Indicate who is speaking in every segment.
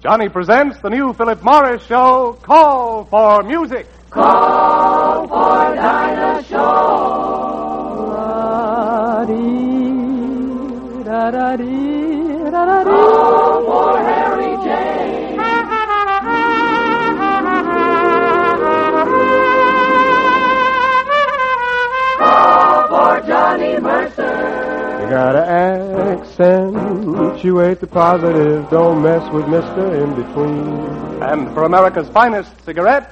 Speaker 1: Johnny presents the new Philip Morris show, Call for Music.
Speaker 2: Call for Dinah Show. Call for Harry James. Call for Johnny Mercer.
Speaker 3: You gotta accentuate the positive. Don't mess with Mr. In Between.
Speaker 1: And for America's finest cigarette,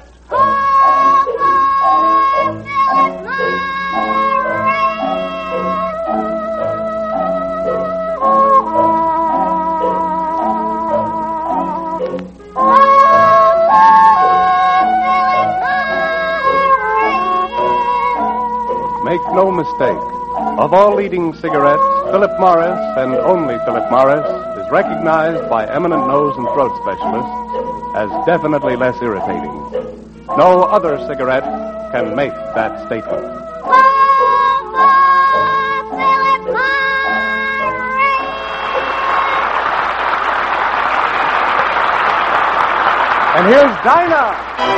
Speaker 1: make no mistake. Of all leading cigarettes, Philip Morris, and only Philip Morris, is recognized by eminent nose and throat specialists as definitely less irritating. No other cigarette can make that statement. And here's Dinah.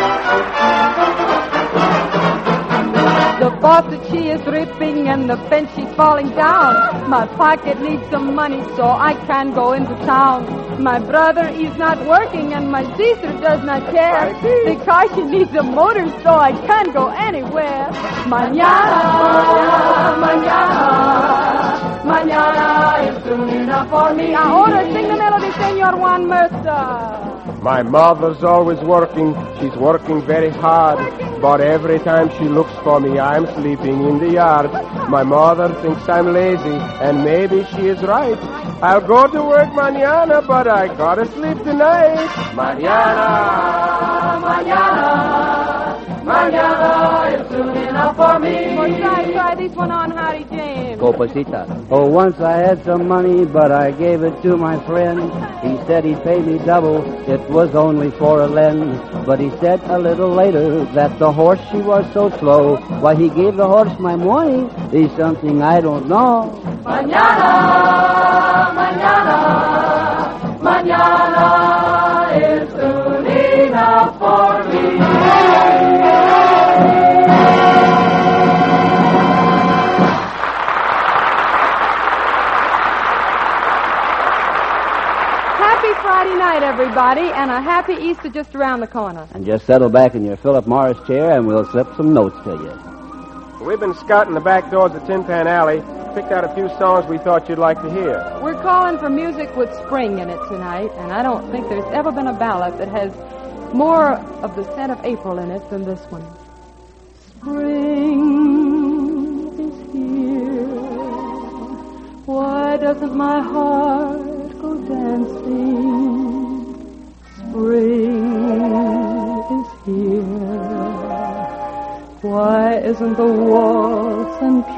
Speaker 4: The faucet, she is dripping, and the bench, she's falling down. My pocket needs some money, so I can't go into town. My brother is not working, and my sister does not care, because she needs a motor, so I can't go anywhere. Mañana, mañana, mañana is soon enough for me. Ahora sing the melody, Senor Juan Mercer.
Speaker 3: My mother's always working. She's working very hard. But every time she looks for me, I'm sleeping in the yard. My mother thinks I'm lazy, and maybe she is right. I'll go to work mañana, but I gotta sleep tonight.
Speaker 2: Mañana, mañana, mañana is soon enough for me.
Speaker 4: Well, try this one on, Harry James.
Speaker 5: Copacita. Oh, once I had some money, but I gave it to my friend. He said he'd pay me double. It was only for a lend. But he said a little later that the horse, she was so slow. Why he gave the horse my money is something I don't know.
Speaker 2: Mañana, mañana, mañana is soon enough for me.
Speaker 4: Happy Friday night, everybody, and a happy Easter just around the corner.
Speaker 5: And just settle back in your Philip Morris chair and we'll slip some notes to you.
Speaker 3: We've been scouting the back doors of Tin Pan Alley. Picked out a few songs we thought you'd like to hear.
Speaker 4: We're calling for music with spring in it tonight, and I don't think there's ever been a ballad that has more of the scent of April in it than this one. Spring is here. Why doesn't my heart go dancing? Spring is here. Why isn't the waltz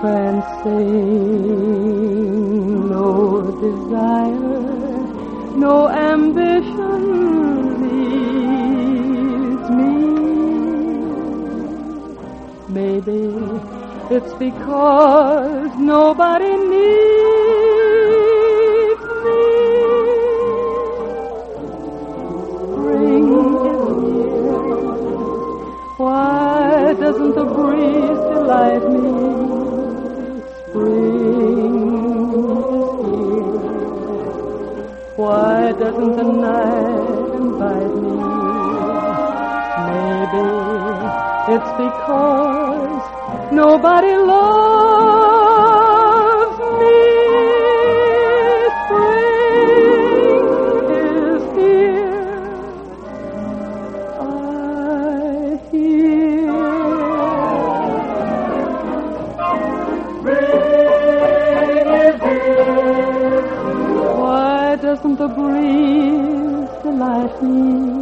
Speaker 4: entrancing? No desire, no ambition leads me. Maybe it's because nobody needs me. Spring is here. Why doesn't the breeze delight me? Spring is here. Why doesn't the night invite me? Maybe it's because nobody loves me. Spring is here. I hear.
Speaker 2: Spring is here.
Speaker 4: Why doesn't the breeze delight me?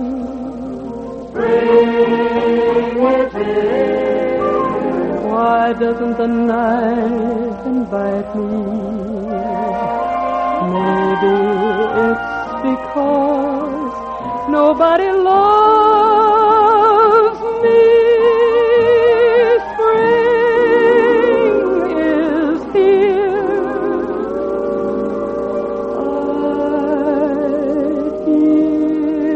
Speaker 2: Spring is here.
Speaker 4: Why doesn't the night invite me? Maybe it's because nobody loves me. Spring is here. I hear.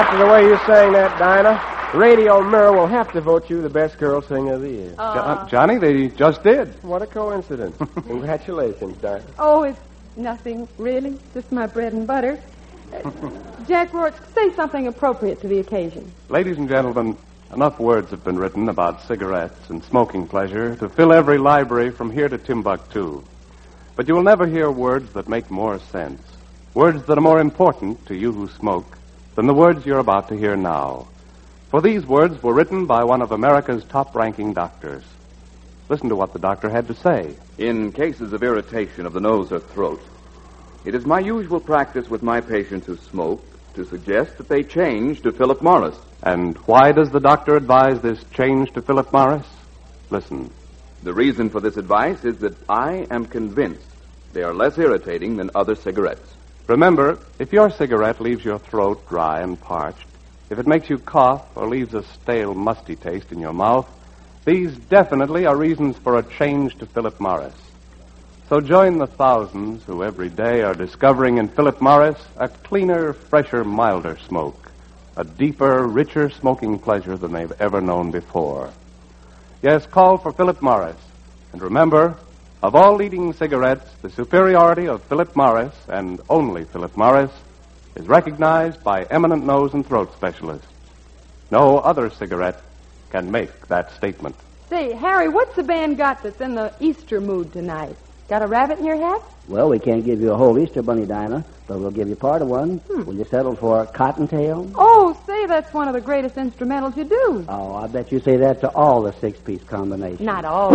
Speaker 3: After the way you sang that, Dinah, Radio Mirror will have to vote you the best girl singer of the year.
Speaker 1: Johnny, they just did.
Speaker 3: What a coincidence. Congratulations, Dinah.
Speaker 4: Oh, it's nothing, really. Just my bread and butter. Jack Rourke, say something appropriate to the occasion.
Speaker 1: Ladies and gentlemen, enough words have been written about cigarettes and smoking pleasure to fill every library from here to Timbuktu. But you will never hear words that make more sense, words that are more important to you who smoke than the words you're about to hear now. For these words were written by one of America's top-ranking doctors. Listen to what the doctor had to say.
Speaker 6: In cases of irritation of the nose or throat, it is my usual practice with my patients who smoke to suggest that they change to Philip Morris.
Speaker 1: And why does the doctor advise this change to Philip Morris? Listen.
Speaker 6: The reason for this advice is that I am convinced they are less irritating than other cigarettes.
Speaker 1: Remember, if your cigarette leaves your throat dry and parched, if it makes you cough or leaves a stale, musty taste in your mouth, these definitely are reasons for a change to Philip Morris. So join the thousands who every day are discovering in Philip Morris a cleaner, fresher, milder smoke, a deeper, richer smoking pleasure than they've ever known before. Yes, call for Philip Morris. And remember, of all leading cigarettes, the superiority of Philip Morris, and only Philip Morris, is recognized by eminent nose and throat specialists. No other cigarette can make that statement.
Speaker 4: Say, Harry, what's the band got that's in the Easter mood tonight? Got a rabbit in your hat?
Speaker 5: Well, we can't give you a whole Easter bunny, Dinah, but we'll give you part of one. Will you settle for Cottontail?
Speaker 4: Oh, say, that's one of the greatest instrumentals you do.
Speaker 5: Oh, I bet you say that to all the six-piece combinations.
Speaker 4: Not all.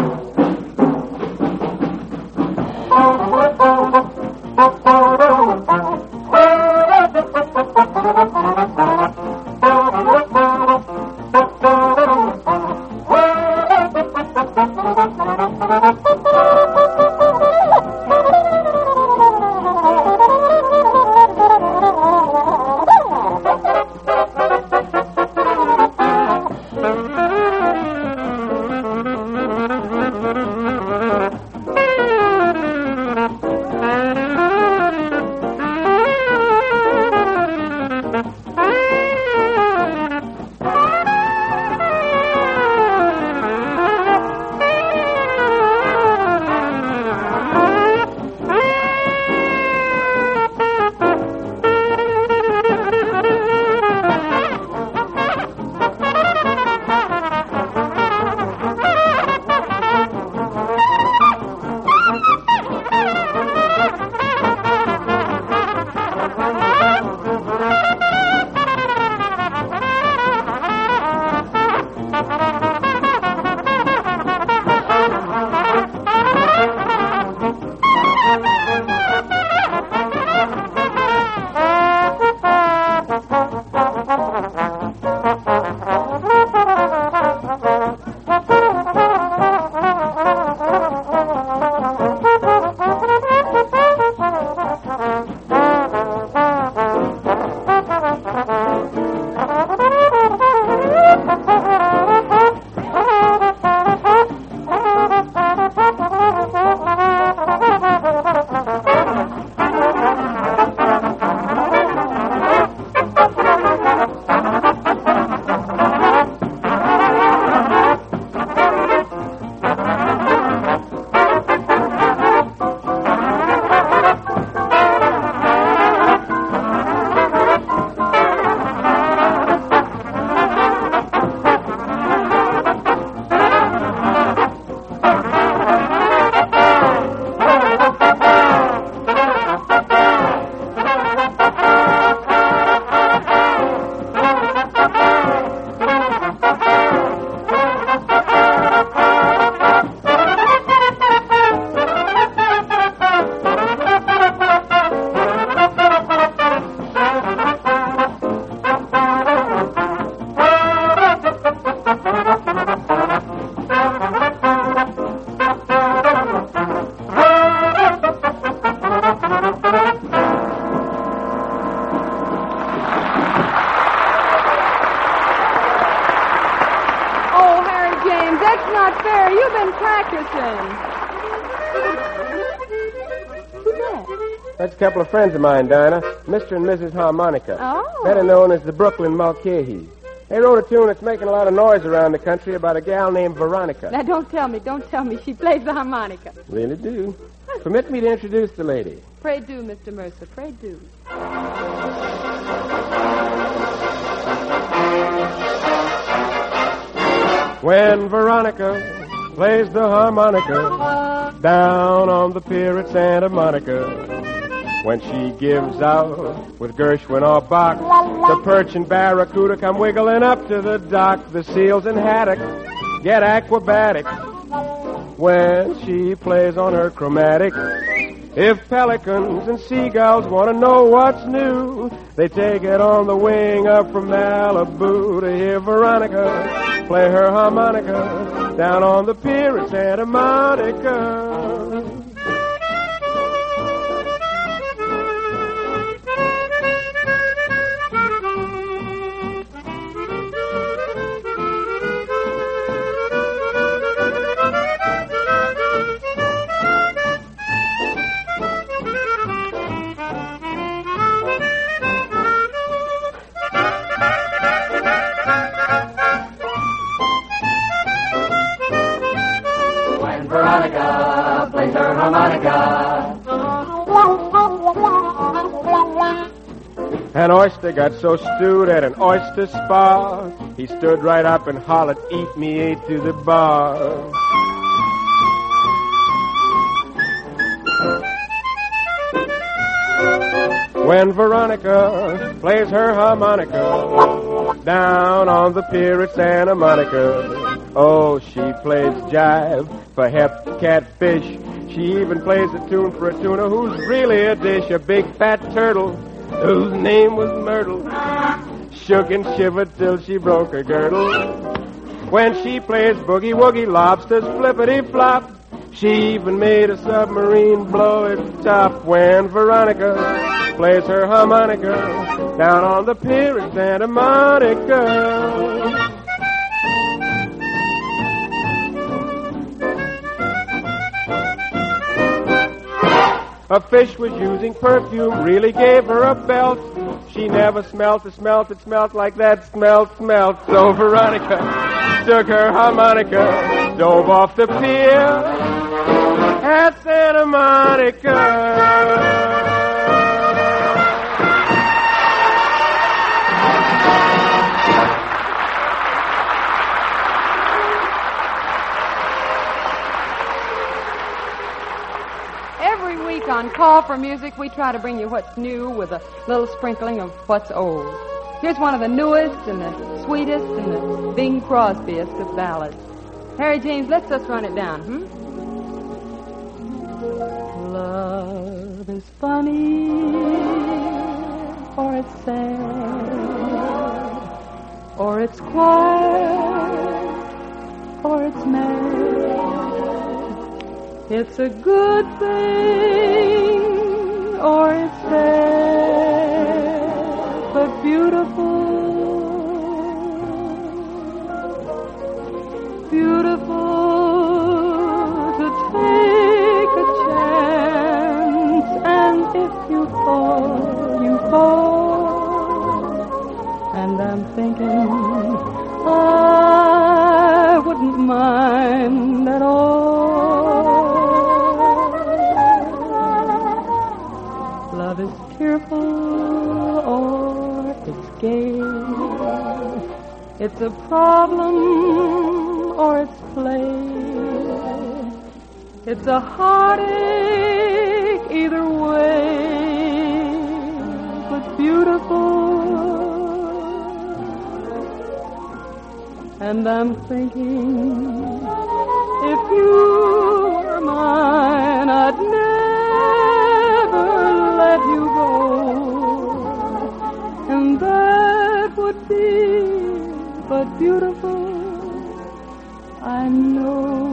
Speaker 4: not fair. You've been practicing. Who's that?
Speaker 3: That's a couple of friends of mine, Dinah. Mr. and Mrs. Harmonica.
Speaker 4: Oh.
Speaker 3: Better known as the Brooklyn Mulcahy. They wrote a tune that's making a lot of noise around the country about a gal named Veronica.
Speaker 4: Now, don't tell me. She plays the harmonica.
Speaker 3: Really do. Permit me to introduce the lady.
Speaker 4: Pray do, Mr. Mercer. Pray do.
Speaker 3: When Veronica plays the harmonica down on the pier at Santa Monica, when she gives out with Gershwin or Bach, the perch and barracuda come wiggling up to the dock. The seals and haddocks get acrobatic when she plays on her chromatic. If pelicans and seagulls want to know what's new, they take it on the wing up from Malibu to hear Veronica play her harmonica down on the pier at Santa Monica.
Speaker 2: Veronica plays her harmonica.
Speaker 3: An oyster got so stewed at an oyster spa, he stood right up and hollered, "Eat me 8 to the bar." When Veronica plays her harmonica down on the pier at Santa Monica, oh, she plays jive for hep catfish. She even plays a tune for a tuna who's really a dish, a big fat turtle whose name was Myrtle. Shook and shivered till she broke her girdle. When she plays boogie-woogie, lobsters flippity-flop. She even made a submarine blow its top. When Veronica plays her harmonica down on the pier at Santa Monica. A fish was using perfume, really gave her a belt. She never smelt a smelt that smelt like that smelt. So Veronica took her harmonica, dove off the pier at Santa Monica.
Speaker 4: On Call for Music, we try to bring you what's new with a little sprinkling of what's old. Here's one of the newest and the sweetest and the Bing Crosbyest of ballads. Harry James, let's just run it down, Love is funny, or it's sad, or it's quiet, or it's mad. It's a good thing, or it's sad, but beautiful, to take a chance, and if you fall, you fall. And I'm thinking I wouldn't mind at all. Love is tearful or it's gay. It's a problem or it's play. It's a heartache either way, but beautiful. And I'm thinking, if you were mine, I'd never let you go. And that would be but beautiful, I know.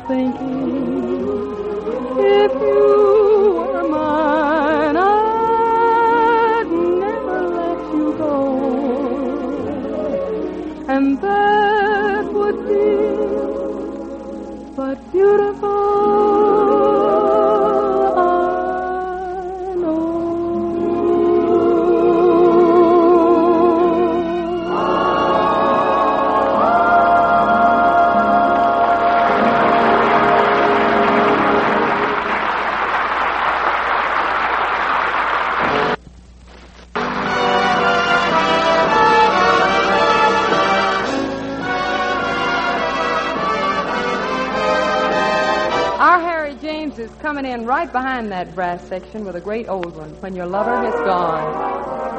Speaker 4: thinking, if you were mine, I'd never let you go. And that would be but beautiful. Is coming in right behind that brass section with a great old one, When Your Lover Has Gone.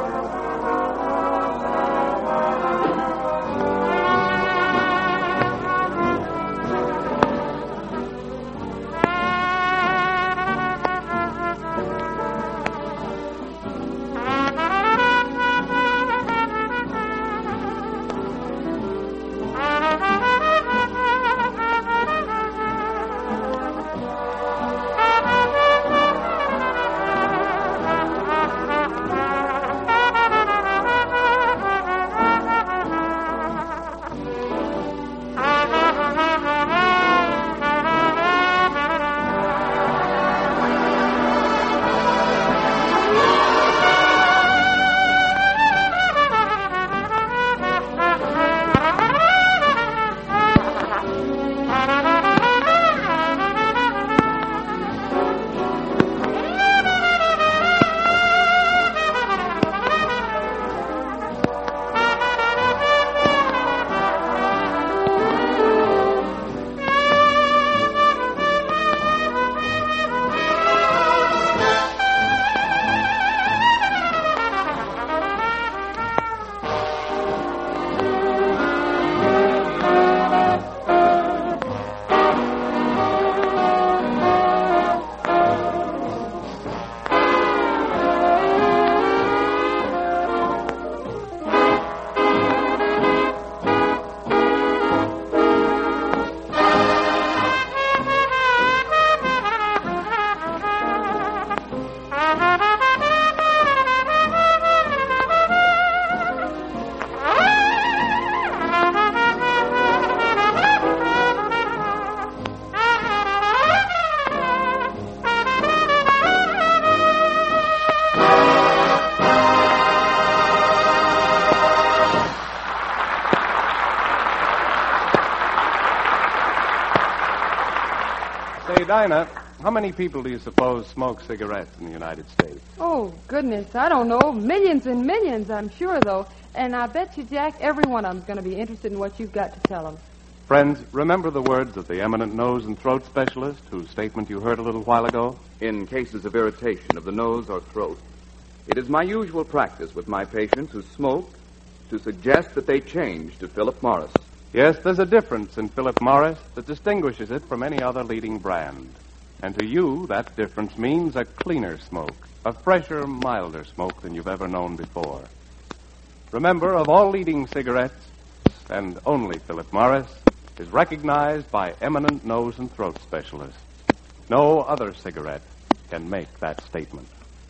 Speaker 1: Say, Dinah, how many people do you suppose smoke cigarettes in the United States?
Speaker 4: Oh, goodness, I don't know. Millions and millions, I'm sure, though. And I bet you, Jack, every one of them's going to be interested in what you've got to tell them.
Speaker 1: Friends, remember the words of the eminent nose and throat specialist whose statement you heard a little while ago?
Speaker 6: In cases of irritation of the nose or throat, it is my usual practice with my patients who smoke to suggest that they change to Philip Morris.
Speaker 1: Yes, there's a difference in Philip Morris that distinguishes it from any other leading brand. And to you, that difference means a cleaner smoke, a fresher, milder smoke than you've ever known before. Remember, of all leading cigarettes, and only Philip Morris, is recognized by eminent nose and throat specialists. No other cigarette can make that statement.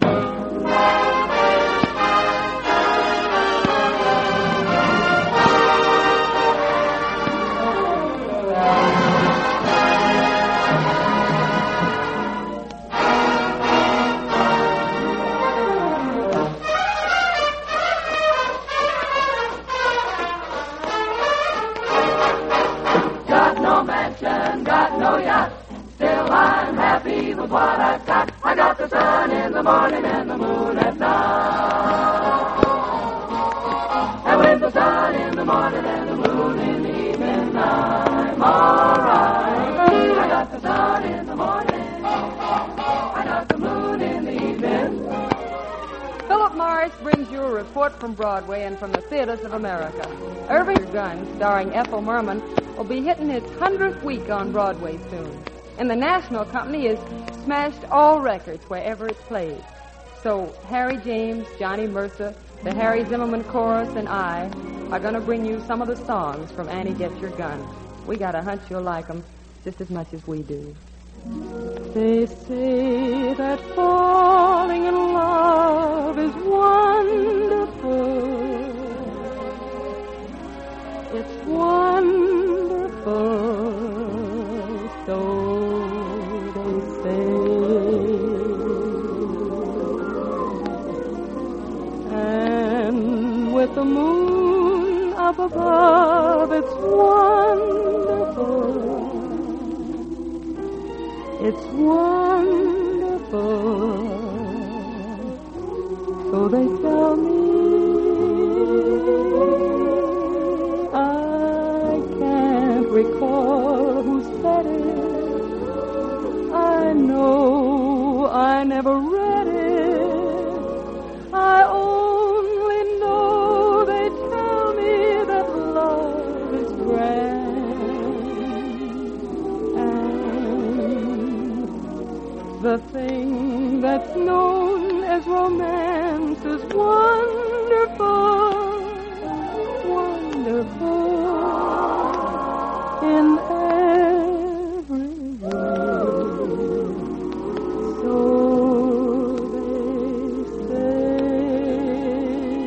Speaker 2: Got no yacht, still I'm happy with what I've got. I got the sun in the morning and the moon at night. And with the sun in the morning and the moon in the evening, I'm alright. I got the sun in the morning, I got the moon in the evening.
Speaker 4: Philip Morris brings you a report from Broadway and from the theaters of America. Irving Gunn, starring Ethel Merman, will be hitting its 100th week on Broadway soon. And the National Company has smashed all records wherever it's played. So Harry James, Johnny Mercer, the Harry Zimmerman Chorus, and I are going to bring you some of the songs from Annie Get Your Gun. We got a hunch you'll like them. just as much as we do. They say that falling in love is wonderful. It's wonderful, so they say. And with the moon up above, it's wonderful. It's wonderful, so they tell me. I can't recall who said it. I know I never read it. I only know they tell me that love is grand. The thing that's known as romance is wonderful, wonderful in every way. So they say.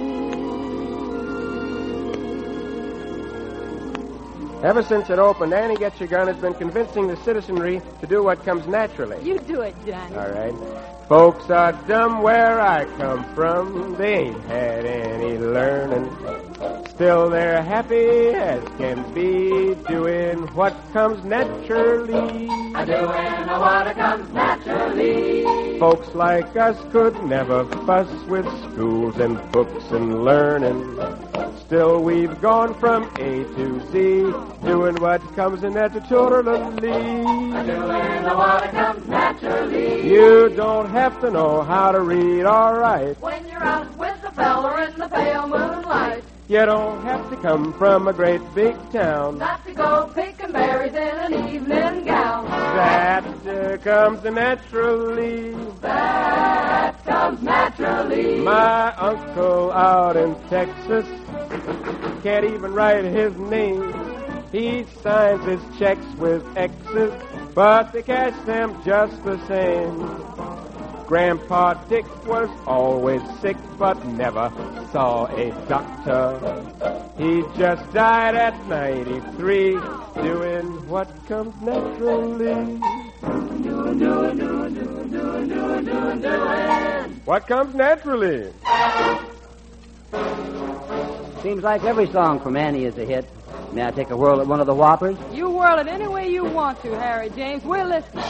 Speaker 3: Ever since it opened, Annie Gets Your Gun has been convincing the citizenry to do what comes naturally.
Speaker 4: You do it, Johnny.
Speaker 3: All right. Folks are dumb where I come from. They ain't had any learning. Still they're happy as can be, doing what comes naturally.
Speaker 2: Doing what comes naturally.
Speaker 3: Folks like us could never fuss with schools and books and learning. Still we've gone from A to Z, doing what comes naturally.
Speaker 2: Doing what comes naturally.
Speaker 3: You don't have to know how to read or write.
Speaker 2: When you're out with the feller in the pale moonlight.
Speaker 3: You don't have to come from a great big town.
Speaker 2: Not to go picking berries in an evening gown.
Speaker 3: That comes naturally.
Speaker 2: That comes naturally.
Speaker 3: My uncle out in Texas can't even write his name. He signs his checks with X's, but they cash them just the same. Grandpa Dick was always sick, but never saw a doctor. He just died at 93, doing what comes naturally.
Speaker 2: Doing.
Speaker 3: What comes naturally?
Speaker 5: Seems like every song from Annie is a hit. May I take a whirl at one of the whoppers?
Speaker 4: You whirl it any way you want to, Harry James. We're listening.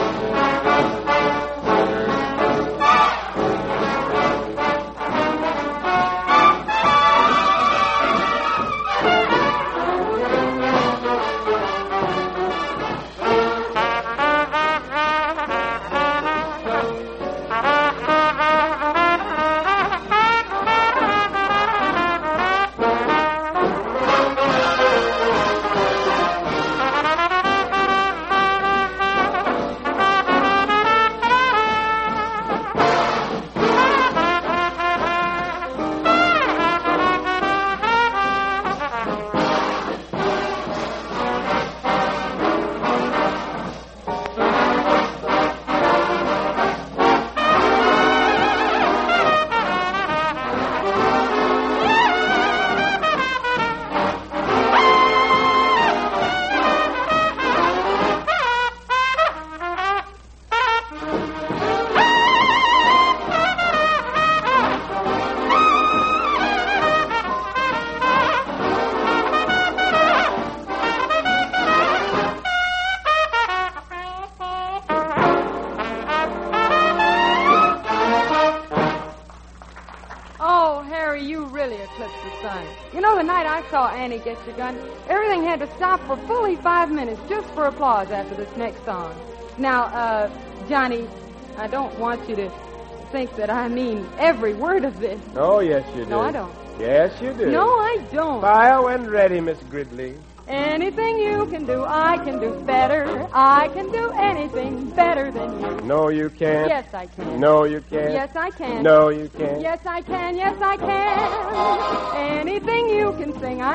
Speaker 4: You know, the night I saw Annie Gets Your Gun, everything had to stop for fully 5 minutes just for applause after this next song. Now, Johnny, I don't want you to think that I mean every word of this.
Speaker 3: Oh, yes, you do.
Speaker 4: No, I don't.
Speaker 3: Yes, you do.
Speaker 4: No, I don't.
Speaker 3: Fire when ready, Miss Gridley.
Speaker 4: Anything you can do, I can do better. I can do anything better than you.
Speaker 3: No, you can't.
Speaker 4: Yes, I can.
Speaker 3: No, you can't.
Speaker 4: Yes, I can.
Speaker 3: No, you can't.
Speaker 4: Yes, I can. Yes, I can. Anything you can sing, I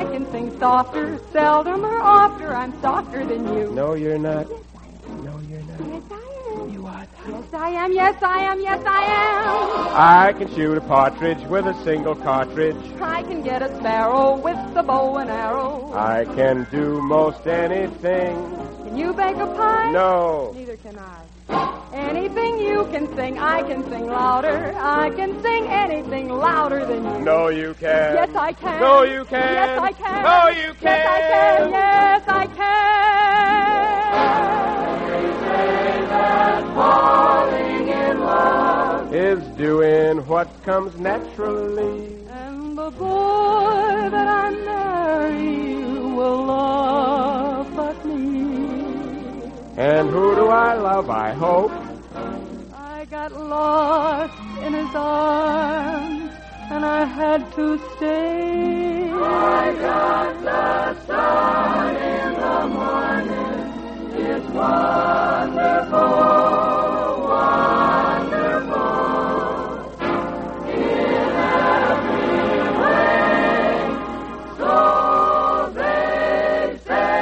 Speaker 4: I can sing softer, seldom or ofter. I'm softer than you.
Speaker 3: No, you're not. No, you're not.
Speaker 4: Yes, I am.
Speaker 3: You are.
Speaker 4: Yes, I am. Yes, I am. Yes, I am.
Speaker 3: I can shoot a partridge with a single cartridge.
Speaker 4: I can get a sparrow with the bow and arrow.
Speaker 3: I can do most anything.
Speaker 4: Can you bake a pie?
Speaker 3: No.
Speaker 4: Neither can I. Anything you can sing, I can sing louder. I can sing anything louder than you.
Speaker 3: No, you can.
Speaker 4: Yes, I can.
Speaker 3: No, you can.
Speaker 4: Yes, I can.
Speaker 3: No, you can.
Speaker 4: Yes, I can. Yes, I can.
Speaker 2: Falling in love
Speaker 3: Is doing what comes naturally.
Speaker 4: And the boy that I marry will laugh at me.
Speaker 3: And who do I love, I hope?
Speaker 4: I got lost in his arms, and I had to stay.
Speaker 2: I got the sun in the morning. It's wonderful, wonderful. In every way, so they say.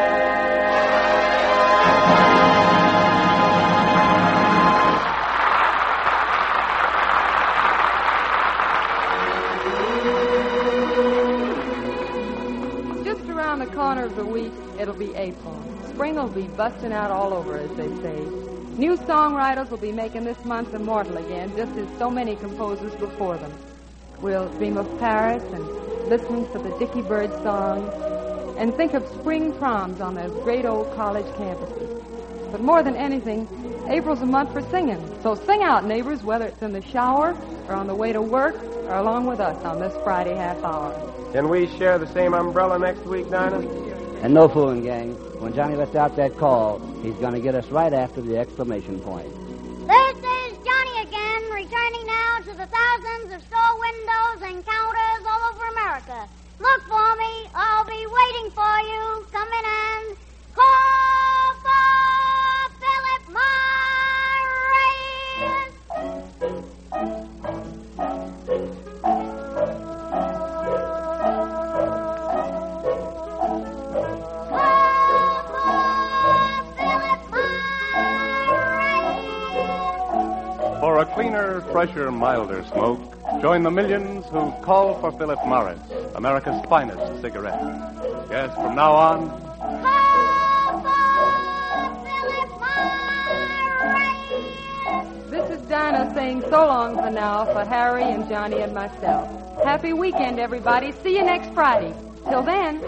Speaker 4: Just around the corner of the week, it'll be April. Spring will be busting out all over, as they say. New songwriters will be making this month immortal again, just as so many composers before them. We'll dream of Paris and listen to the Dickie Bird songs and think of spring proms on those great old college campuses. But more than anything, April's a month for singing. So sing out, neighbors, whether it's in the shower or on the way to work or along with us on this Friday half hour.
Speaker 3: Can we share the same umbrella next week, Dinah?
Speaker 5: And no fooling, gang. When Johnny lets out that call, he's going to get us right after the exclamation point.
Speaker 7: This is Johnny again, returning now to the thousands of store windows and counters all over America. Look for me. I'll be waiting for you. Come in and call for Philip
Speaker 1: For a cleaner, fresher, milder smoke, join the millions who call for Philip Morris, America's finest cigarette. Yes, from now on,
Speaker 4: This is Dinah saying so long for now for Harry and Johnny and myself. Happy weekend, everybody. See you next Friday. Till then.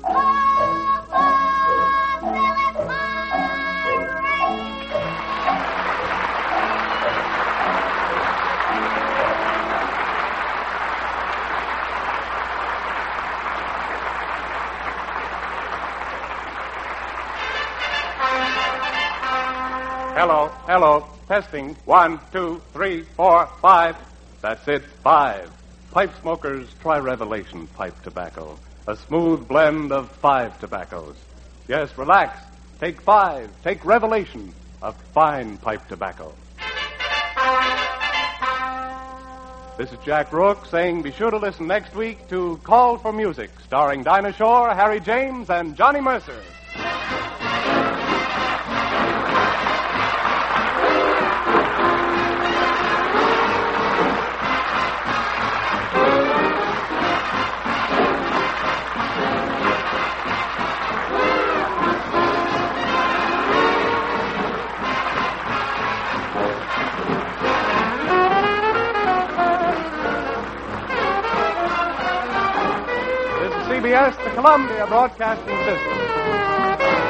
Speaker 1: hello, hello, testing, 1, 2, 3, 4, 5. That's it, 5. Pipe smokers, try Revelation pipe tobacco. A smooth blend of 5 tobaccos. Yes, relax. Take 5. Take Revelation, a fine pipe tobacco. This is Jack Rourke saying be sure to listen next week to Call for Music, starring Dinah Shore, Harry James, and Johnny Mercer. CBS, the Columbia Broadcasting System.